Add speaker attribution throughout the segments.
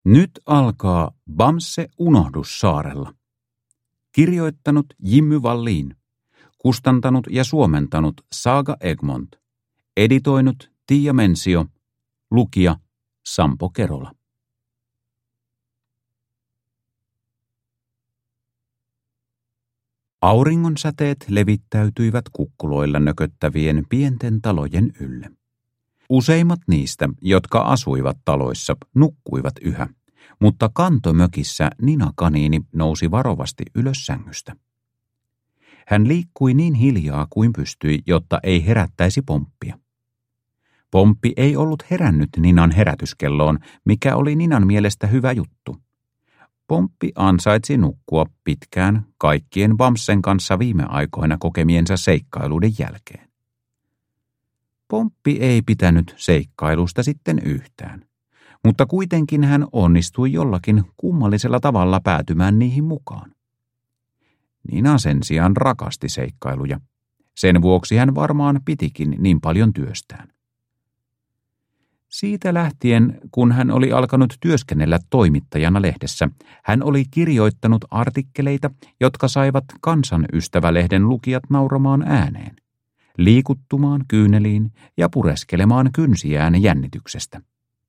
Speaker 1: Nyt alkaa Bamse unohdus saarella. Kirjoittanut Jimmy Wallin. Kustantanut ja suomentanut Saga Egmont. Editoinut Tiia Mensio. Lukija Sampo Kerola. Auringonsäteet levittäytyivät kukkuloilla nököttävien pienten talojen ylle. Useimmat niistä, jotka asuivat taloissa, nukkuivat yhä, mutta kantomökissä Nina kaniini nousi varovasti ylös sängystä. Hän liikkui niin hiljaa kuin pystyi, jotta ei herättäisi Pomppia. Pomppi ei ollut herännyt Ninan herätyskelloon, mikä oli Ninan mielestä hyvä juttu. Pomppi ansaitsi nukkua pitkään kaikkien Bamsen kanssa viime aikoina kokemiensa seikkailuiden jälkeen. Pomppi ei pitänyt seikkailusta sitten yhtään, mutta kuitenkin hän onnistui jollakin kummallisella tavalla päätymään niihin mukaan. Nina sen sijaan rakasti seikkailuja. Sen vuoksi hän varmaan pitikin niin paljon työstään. Siitä lähtien, kun hän oli alkanut työskennellä toimittajana lehdessä, hän oli kirjoittanut artikkeleita, jotka saivat Kansanystävälehden lukijat nauramaan ääneen, liikuttumaan kyyneliin ja pureskelemaan kynsiään jännityksestä.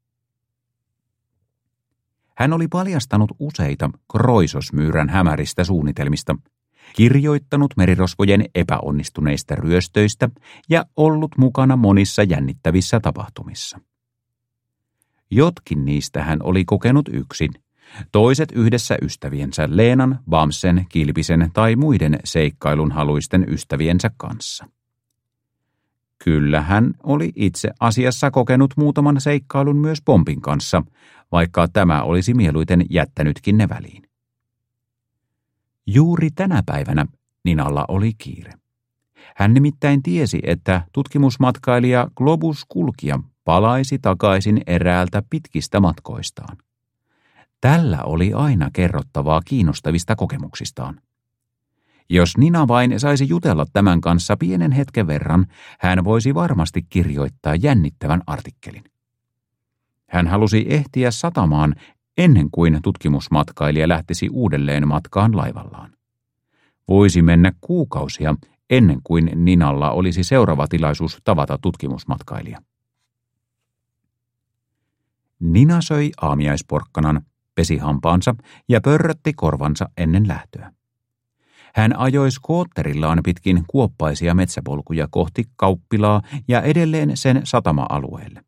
Speaker 1: Hän oli paljastanut useita Kroisosmyyrän hämäristä suunnitelmista, kirjoittanut merirosvojen epäonnistuneista ryöstöistä ja ollut mukana monissa jännittävissä tapahtumissa. Jotkin niistä hän oli kokenut yksin, toiset yhdessä ystäviensä Leenan, Bamsen, Kilpisen tai muiden seikkailunhaluisten ystäviensä kanssa. Kyllä hän oli itse asiassa kokenut muutaman seikkailun myös Pompin kanssa, vaikka tämä olisi mieluiten jättänytkin ne väliin. Juuri tänä päivänä Ninalla oli kiire. Hän nimittäin tiesi, että tutkimusmatkailija Globus Kulkija palaisi takaisin eräältä pitkistä matkoistaan. Tällä oli aina kerrottavaa kiinnostavista kokemuksistaan. Jos Nina vain saisi jutella tämän kanssa pienen hetken verran, hän voisi varmasti kirjoittaa jännittävän artikkelin. Hän halusi ehtiä satamaan ennen kuin tutkimusmatkailija lähtisi uudelleen matkaan laivallaan. Voisi mennä kuukausia ennen kuin Ninalla olisi seuraava tilaisuus tavata tutkimusmatkailija. Nina söi aamiaisporkkanan, pesi hampaansa ja pörrötti korvansa ennen lähtöä. Hän ajoi skootterillaan pitkin kuoppaisia metsäpolkuja kohti kauppilaa ja edelleen sen satama-alueelle.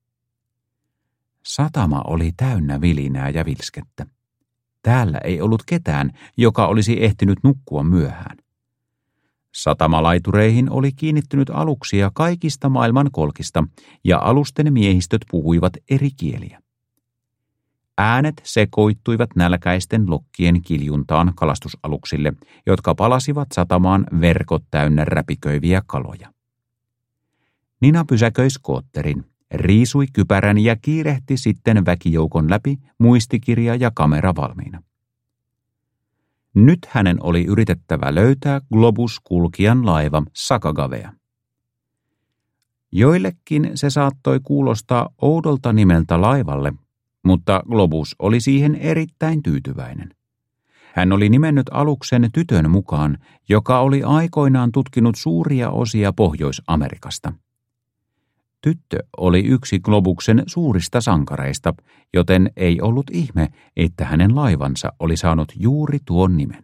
Speaker 1: Satama oli täynnä vilinää ja vilskettä. Täällä ei ollut ketään, joka olisi ehtinyt nukkua myöhään. Satamalaitureihin oli kiinnittynyt aluksia kaikista maailman kolkista, ja alusten miehistöt puhuivat eri kieliä. Äänet sekoittuivat nälkäisten lokkien kiljuntaan kalastusaluksille, jotka palasivat satamaan verkot täynnä räpiköiviä kaloja. Nina pysäköi skootterin, riisui kypärän ja kiirehti sitten väkijoukon läpi, muistikirja ja kamera valmiina. Nyt hänen oli yritettävä löytää Globus Kulkijan laiva Sakagavea. Joillekin se saattoi kuulostaa oudolta nimeltä laivalle, mutta Globus oli siihen erittäin tyytyväinen. Hän oli nimennyt aluksen tytön mukaan, joka oli aikoinaan tutkinut suuria osia Pohjois-Amerikasta. Tyttö oli yksi Globuksen suurista sankareista, joten ei ollut ihme, että hänen laivansa oli saanut juuri tuon nimen.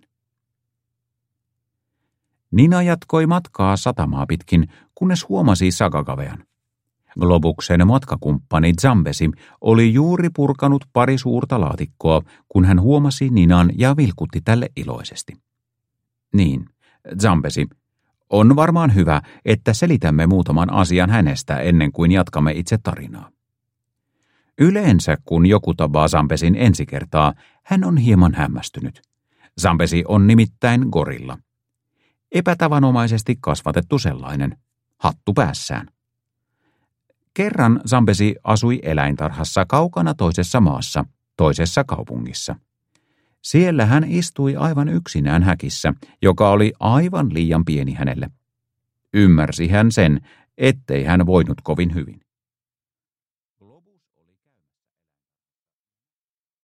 Speaker 1: Nina jatkoi matkaa satamaa pitkin, kunnes huomasi Sakagavean. Globuksen matkakumppani Zambesi oli juuri purkanut pari suurta laatikkoa, kun hän huomasi Ninan ja vilkutti tälle iloisesti. Niin, Zambesi, on varmaan hyvä, että selitämme muutaman asian hänestä ennen kuin jatkamme itse tarinaa. Yleensä, kun joku tapaa Zambesin ensi kertaa, hän on hieman hämmästynyt. Zambesi on nimittäin gorilla. Epätavanomaisesti kasvatettu sellainen, hattu päässään. Kerran Zambesi asui eläintarhassa kaukana toisessa maassa, toisessa kaupungissa. Siellä hän istui aivan yksinään häkissä, joka oli aivan liian pieni hänelle. Ymmärsi hän sen, ettei hän voinut kovin hyvin.